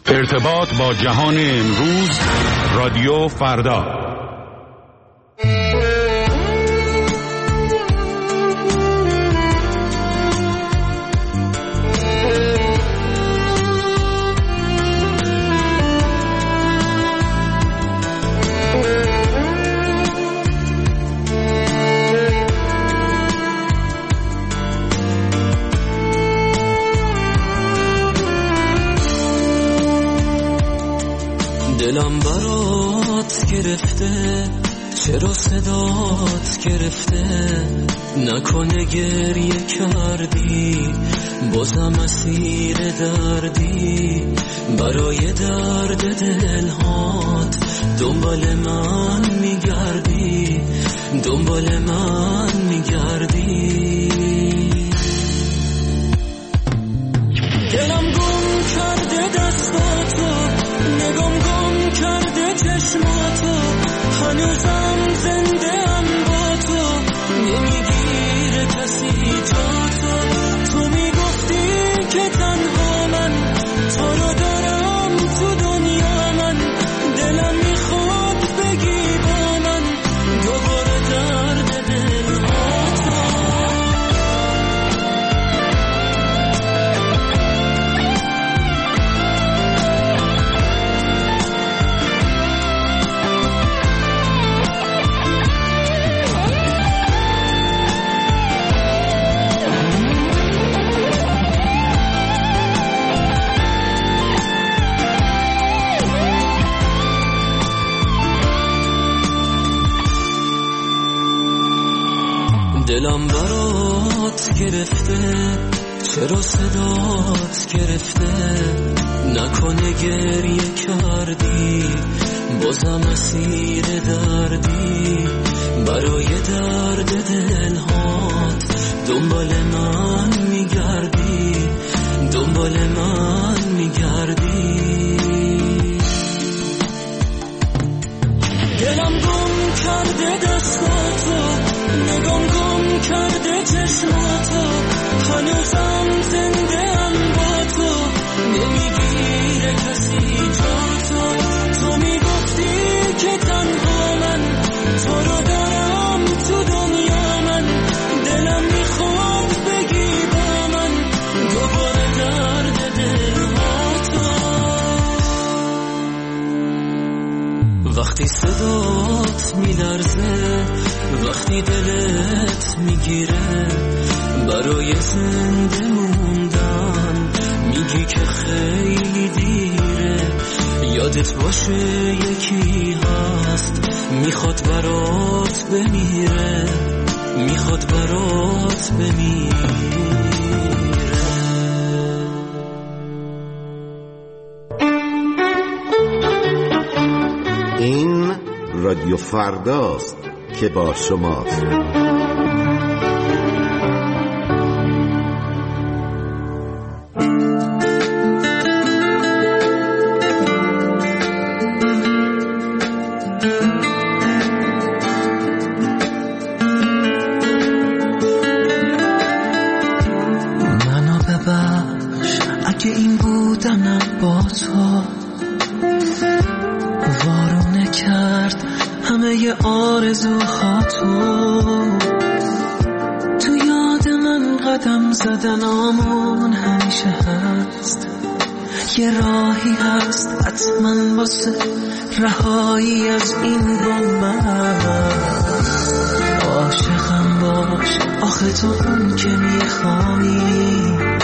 ارتباط با جهان امروز، رادیو فردا. دلم برات گرفته، چرا صدات گرفته؟ نکنه گریه کردی، بازم اسیر دردی. برای درد دلهات دنبال من میگردی، دنبال من میگردی. دلم گم کرده دستاتو، نگام گم کرده چشماتو، هنوزم زنده ام با تو، نمیگیره کسی جاتو. تو میگفتی که تنها من تو رو دارم تو دنیا، من دلم میخواد بگی با من دوباره درد دلهاتو. دلم برات گرفته، چرا صدات گرفته؟ نکنه گریه کردی، بازم اسیر دردی. برای درد دلهات دنبال من میگردی، دنبال من میگردی. دلم گم کرده دستاتو، نگام گم کرده چشماتو، هنوزم زنده ام با تو، نمیگیره کسی جاتو. تو میگفتی که تنها من تو رو دارم تو دنیا، من دلم میخواد بگی با من دوباره درد دلهاتو. وقتی صدات میلرزه، وقتی دلت میگیره، برای زنده موندن میگی که خیلی دیره. یادت باشه یکی هست میخواد برات بمیره، میخواد برات بمیره. این رادیو فرداست که با شماست. منو ببخش اگه این بودنم با تو وارونه کرد همه آرزوهاتو. تو یاد من قدم زدنامون همیشه هست، یه راهی هست حتما واسه رهایی از این بومت. عاشقم باش آخه تو اون که میخوایی،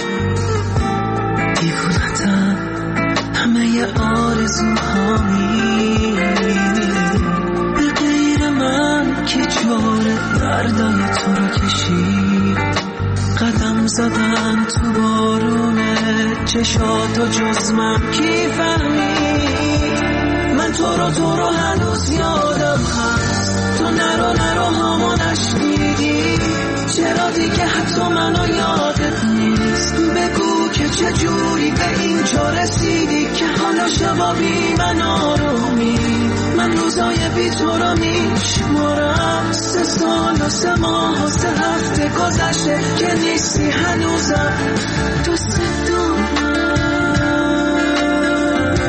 دیوونتم همه آرزوهایی. به غیر من که جوره دردای تو رو کشید، قدم زدن تو بارونه چشاتو جز من کی فهمید؟ من تو رو هنوز یادم هست، تو نرو هامو نشنیدی. چرا دیگه حتی منو یادت نیست؟ بگو که چجوری به این جا رسیدی که حالا شبا بی من آرومی. من روزای بی تو رو میشمارم، 3 سال و 3 ماه و 3 هفته گذشته که نیستی هنوزم دوست دارم.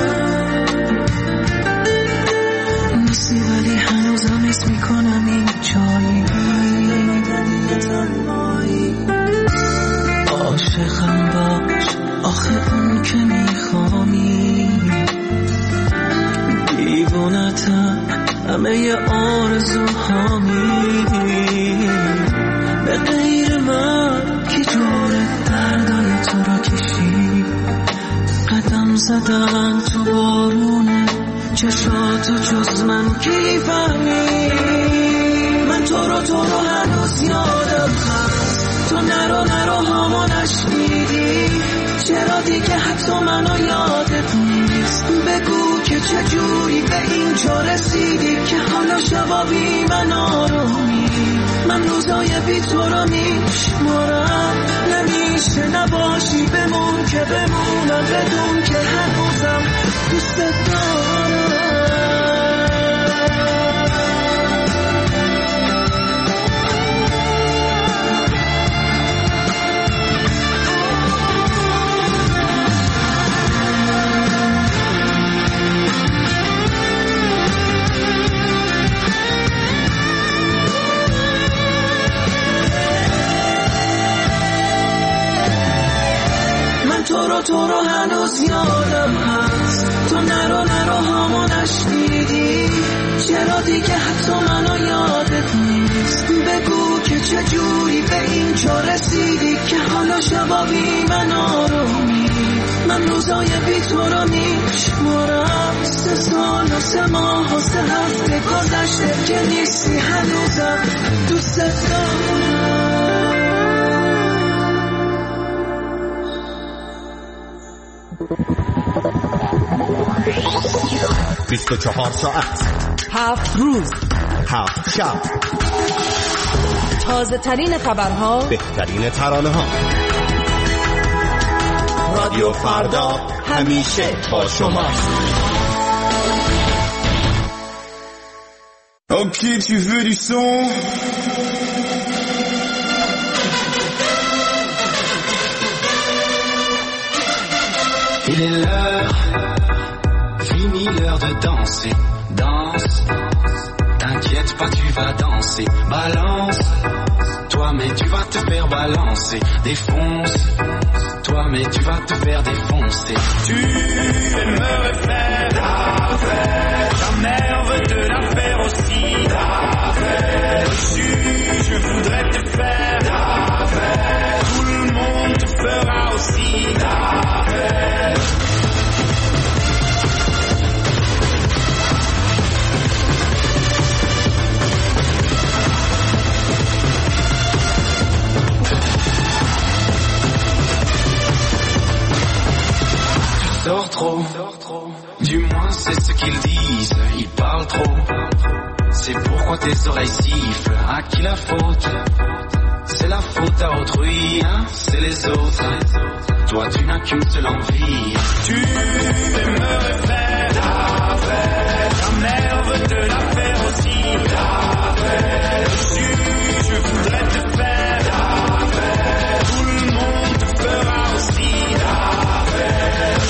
اون که میخوانی، دیوونتم همه آرزوهامی. به غیر من کی جوره دردای تو رو کشید؟ قدم زدن تو بارونه چشاتو جز من کی فهمید؟ من تو رو هنوز یادم هست، تو نرو هامو نشنیدی؟ چرا دیگه حتی منو یادت نیست؟ بگو که چجوری به اینجا رسیدی که حالا شبا بی من آرومی. من روزای بی تو رو میشمارم، نمیشه نباشی بمون که بمونم، بدون که هنوزم دوست دارم. تو رو هنوز یادم هست، تو نرو هامو نشنیدی؟ چرا دیگه حتی منو یادت نیست؟ بگو که چجوری به اینجا رسیدی که حالا شبا بی من آرومی. من روزای بی تو رو میشمارم، 3 سال و 3 ماه و 3 هفته گذشته که نیستی هنوزم دوست دارم. 24 ساعت 7 روز 7 شب، تازه ترین خبرها، بهترین ترانه ها. رادیو فردا همیشه با شما. Ok, tu veux du son? Il est l'heure, fini l'heure de danser. Danse, t'inquiète pas, tu vas danser. Balance, toi mais tu vas te faire balancer. Défonce, toi mais tu vas te faire défoncer. Tu aimerais faire la fête, ta mère veut te la faire aussi. La fête, je voudrais te faire la fête, tout le monde te fera aussi la fête. Sors trop, du moins c'est ce qu'ils disent. Ils parlent trop, c'est pourquoi tes oreilles sifflent. À qui la faute? C'est la faute à autrui, hein? C'est les autres. Toi tu n'as qu'une seule envie. Tu aimerais faire la fête, ta mère veut te la faire aussi. La fête, je voudrais te faire la fête, tout le monde te fera aussi la fête.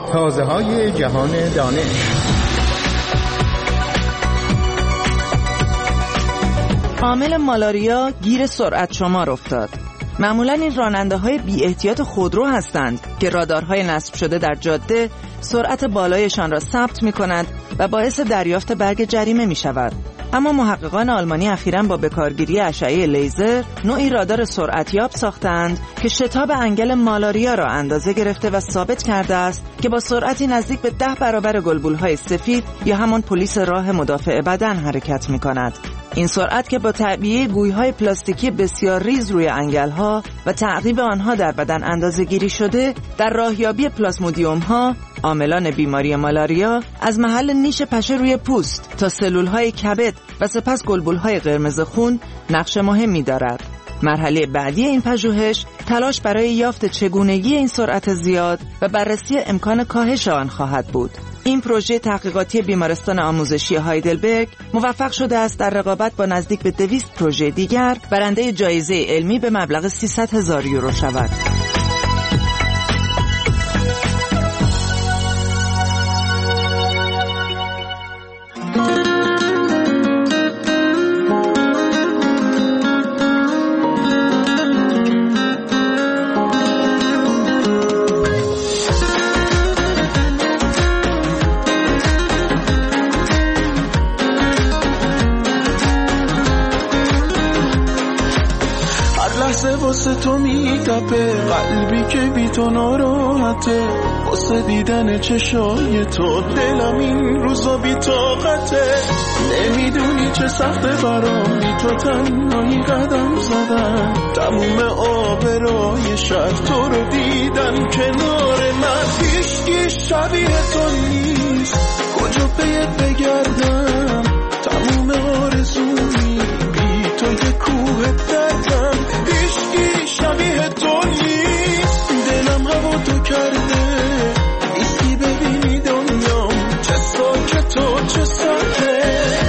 تازه‌های جهان دانش. عامل مالاریا گیر سرعت شمار افتاد. معمولاً این راننده‌های بی احتیاط خودرو هستند که رادارهای نصب شده در جاده سرعت بالایشان را ثبت می‌کند و باعث دریافت برگ جریمه می‌شود. اما محققان آلمانی اخیراً با بکارگیری اشعه لیزر نوعی رادار سرعتیاب ساختند که شتاب انگل مالاریا را اندازه گرفته و ثابت کرده است که با سرعتی نزدیک به 10 برابر گلبولهای سفید یا همان پلیس راه مدافع بدن حرکت می‌کند. این سرعت که با تعبیه گوی‌های پلاستیکی بسیار ریز روی انگل‌ها و تعقیب آنها در بدن اندازه‌گیری شده در راهیابی پلاسمودیوم‌ها، عاملان بیماری مالاریا، از محل نیش پشه روی پوست تا سلول‌های کبد و سپس گلبول‌های قرمز خون نقش مهمی دارد. مرحله بعدی این پژوهش تلاش برای یافت چگونگی این سرعت زیاد و بررسی امکان کاهش آن خواهد بود. این پروژه تحقیقاتی بیمارستان آموزشی هایدلبرگ موفق شده است در رقابت با نزدیک به 200 پروژه دیگر برنده جایزه علمی به مبلغ 300,000 یورو شود. واسه تو میتپه قلبی که بی تو ناراحته، واسه دیدن چشای تو دلم این روزا بی طاقته. نمیدونی چه سخته برام بی تو تنهایی قدم زدن، تموم آبرای شهر تو رو دیدن کنار من. هیچکی شبیه تو نیست، کجا پیت بگردم، تموم آرزومی بی تو یه کوه دردم. هیچکی شبیه تو نیست، دلم هوا تو کرده، نیستی ببینی دنیام چه ساکت و چه ساکت.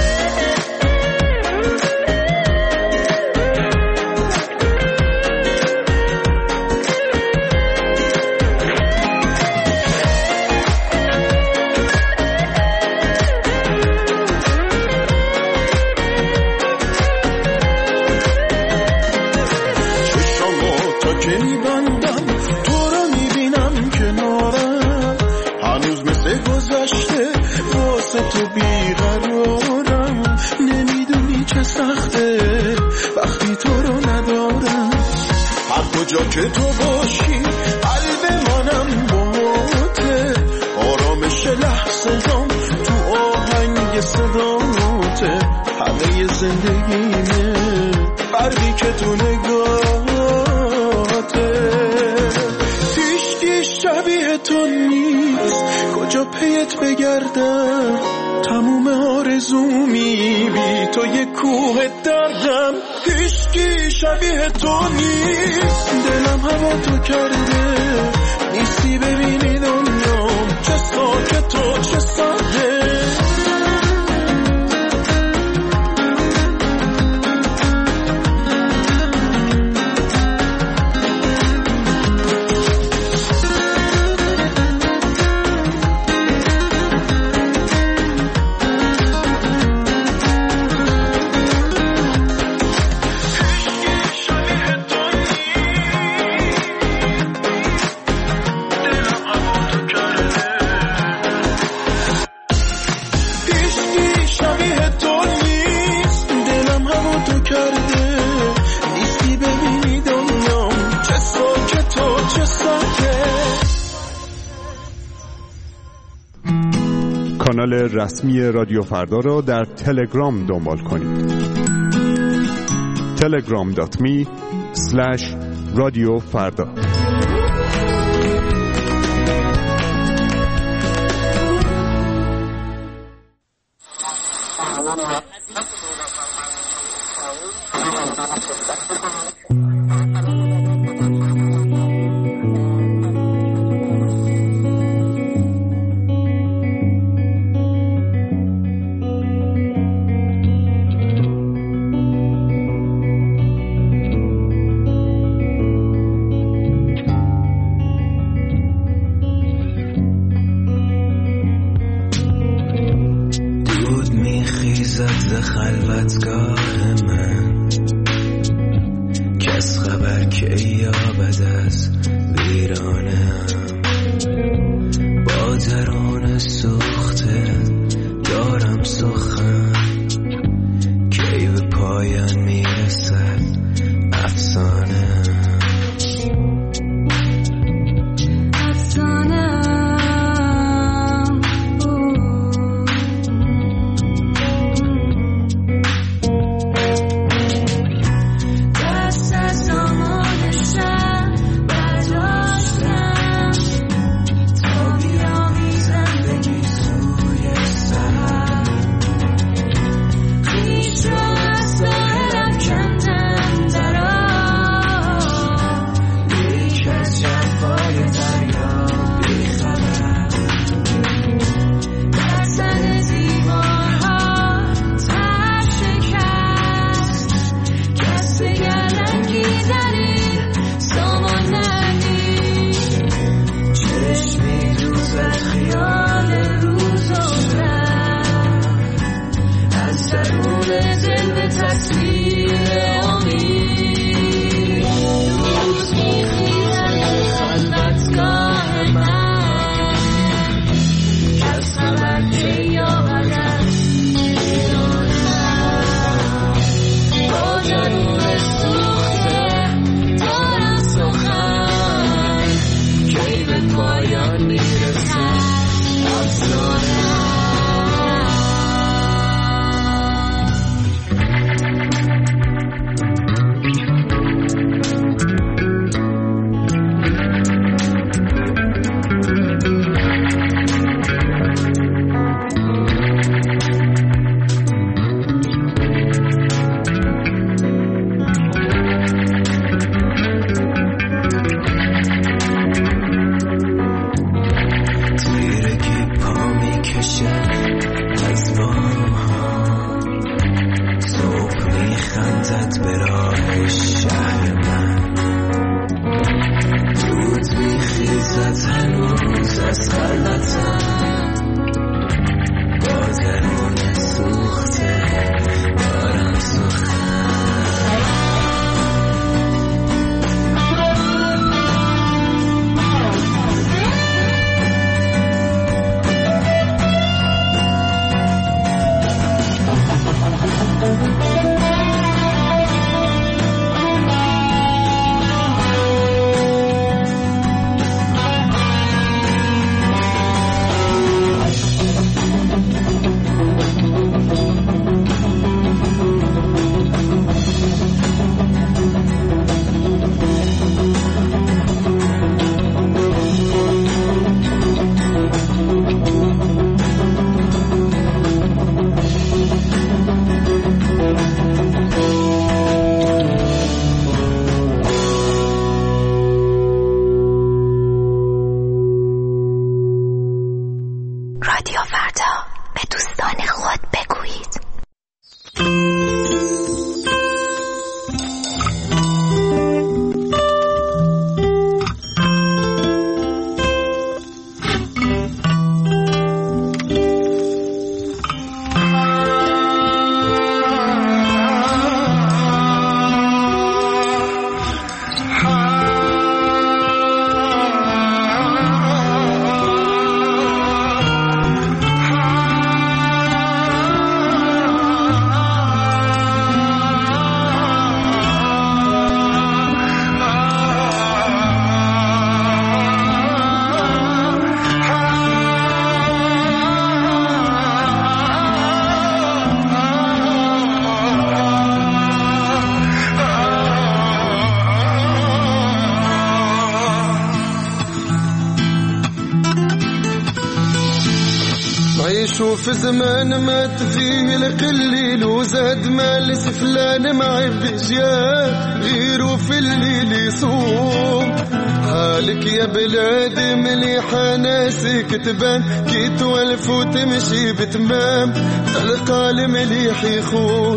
جا که تو باشی قلب منم باته، آرامش لحظه هم تو آهنگ صداته. همه زندگیمه فردی که تو نگاهته. هیچکی شبیه تو نیست، کجا پیت بگردم، تموم آرزومی بی تو یه کوه دردم. هیچکی شبیه تو نیست، دلم هوا تو کرده، نیستی ببینی دنیام چه ساکت و چه ساده. کانال رسمی رادیو فردا را در تلگرام دنبال کنید. telegram.me/رادیوفردا. میخیزد خلوتگاه من، کس خبر که یابد از ویرانم. با درون سوخته دارم سخن، کی به پایان میرسد افسانه. شوف زمان مات فيه القليل وزاد مال سفلان معي بجيال غيرو في الليل يصوم هالك يا بلادي مليحة ناسك تبان كي توالف وتمشي بتمام تلقى المليح يخون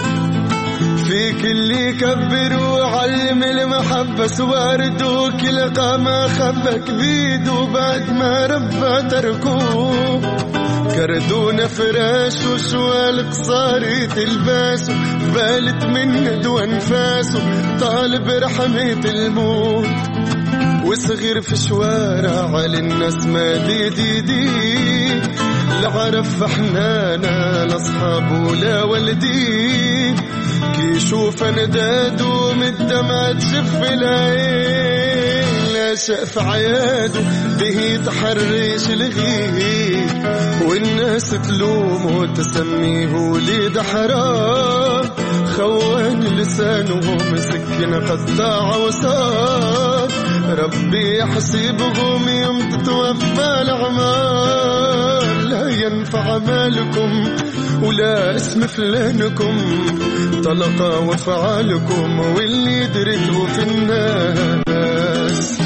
فيك اللي كبر وعلم المحبة سوارد وكل قامة خبك بيد وبعد ما ربى تركوه كردونا فراش وشوال قصاري تلباسه بالت من دو انفاسه طالب رحمة الموت وصغير في شوارع على الناس ما دي لعرف حنانا لاصحاب ولا ولدي كي يشوف ندادو من الدمع تشف العين لا شاف عياده به تحرش الغير والناس تلومه وتسميه وليد حرام خوان لسانه مسكن قطاع وصار ربي يحسبهم يوم تتوفى الأعمار لا ينفع مالكم ولا اسم فلانكم طلقا وفعالكم واللي درتوا في الناس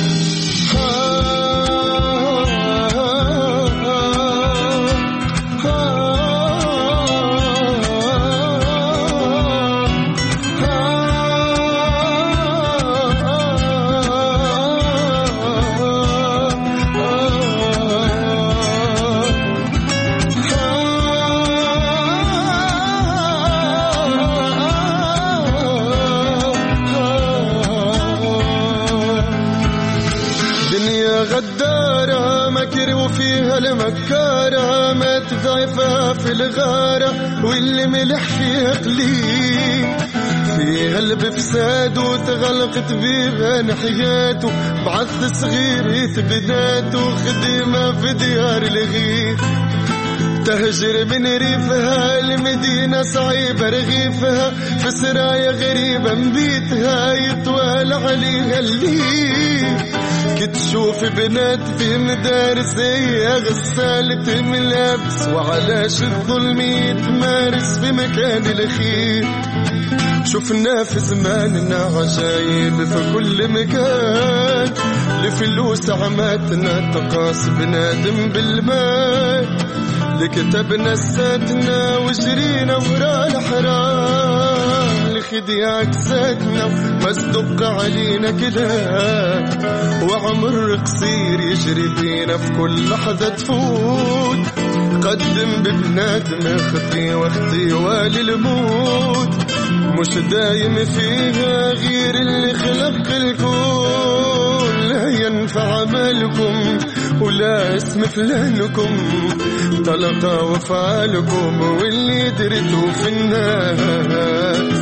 غدارة مكر وفيها المكارة ما تضعفها في الغارة واللي ملح فيها قليل فيها البفساد وتغلقت بيبان حياته بعث صغير بناته خدمة في ديار الغير تهجر من ريفها المدينة صعيبة رغيفها في سرايا غريبة مبيتها يطوال عليها الليل كتشوف بنات في مدارس هي غسالة ملابس وعلاش الظلم يتمارس في مكان الخير شفنا في زماننا عجايب في كل مكان لفلوس عماتنا تقاس بنادم بالمال لكتبنا ساتنا وجرينا ورا الحرام لخديع كساتنا مصدق علينا كده وعمر قصير يجري بينا في كل لحظة تفوت قدم ببنادم اختي واختي والي الموت مش دايم فيها غير اللي خلق الكون لا ينفع مالكم ولا اسم فلانكم طلقا وفعالكم واللي درتوا في الناس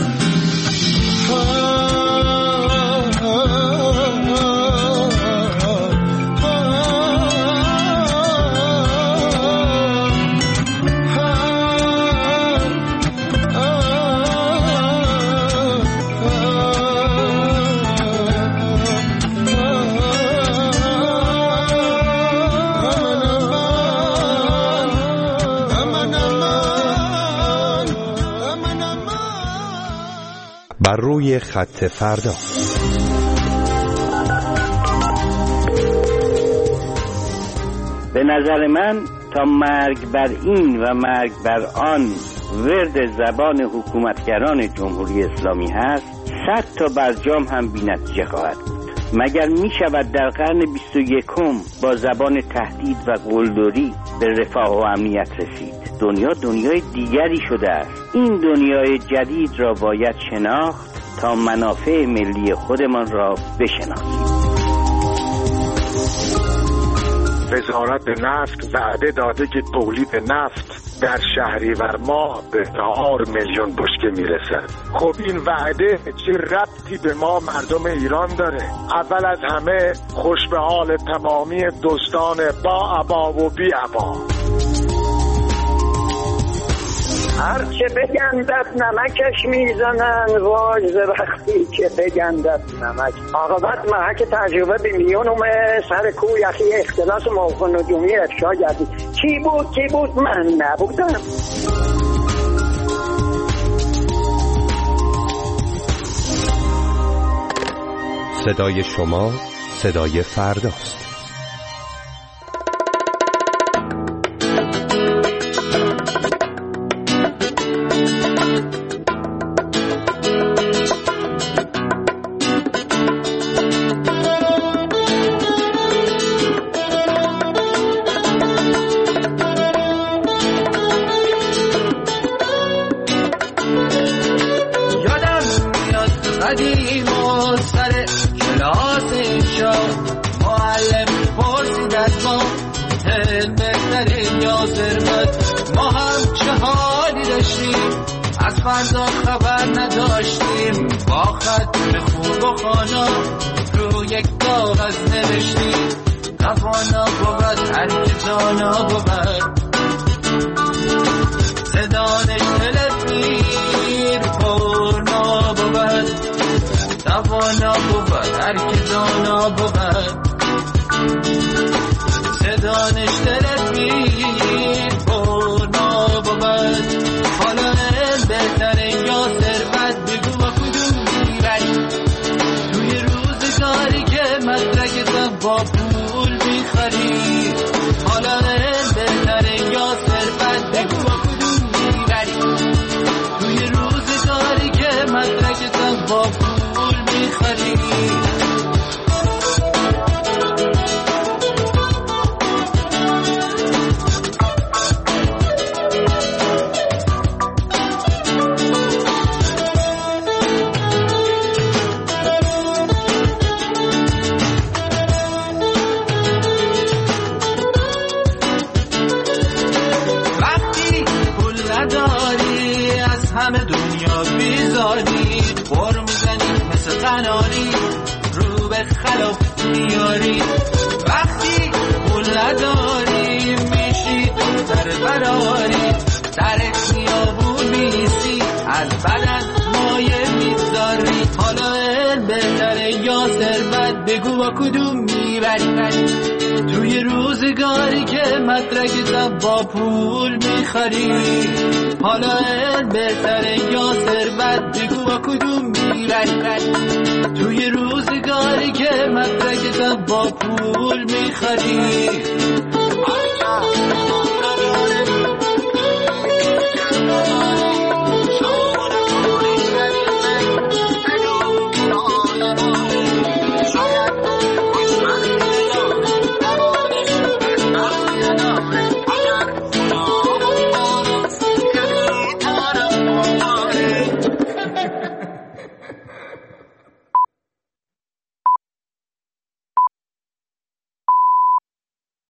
بر روی خط فردا. به نظر من تا مرگ بر این و مرگ بر آن ورد زبان حکومتگران جمهوری اسلامی هست 100 تا برجام هم بی نتیجه خواهد بود. مگر می شود در قرن 21 با زبان تهدید و قلدری به رفاه و امنیت رسید؟ دنیا دنیای دیگری شده است. این دنیای جدید را باید شناخت تا منافع ملی خودمان را بشناسیم. وزارت نفت وعده داده که تولید نفت در شهریور ماه به 4 میلیون بشکه میرسد. خب این وعده چه ربطی به ما مردم ایران داره؟ اول از همه خوش به حال تمامی دوستان با عبا و بی عبا. هرچه بگندد نمکش میزنن وای ز وقتی که بگندد نمک. عاقبت محک تجربه بیلیونم سر کوی یخی اختلاس موقع نجومی افشا گردید. کی بود من نبودم. صدای شما صدای فرداست. ثروت ما هم چه حالی داشتیم، از فردا خبر نداشتیم، با خط خوب و خانا رو یک کاغذ نوشتیم، توانا بود هر که دانا بود، زدانش دلت میر پرنا بود، توانا بود هر که دانا بود، زدانش دلت میر پرنا بود. حالا بهتره یا ثروت بگو با کدوم میبری، توی روزگاری که مدرکت با پول میخری. حالا بهتره یا ثروت بگو با کدوم میبری، توی روزگاری که مدرکت با پول میخری. همه دنیا بیزاری بار میزنی مثل قناری، رو به خلاف میاری. وقتی پول نداری میشی تو در براری، در خیابون میسی از بدن مایه میذاری. حالا بهتره یا ثروت بگو با کدوم میبری، توی روزگاری که مدرکت با پول میخری. حالا بهتره یا ثروت بگو با کدوم میبری، توی روزگاری که مدرکت با پول میخری.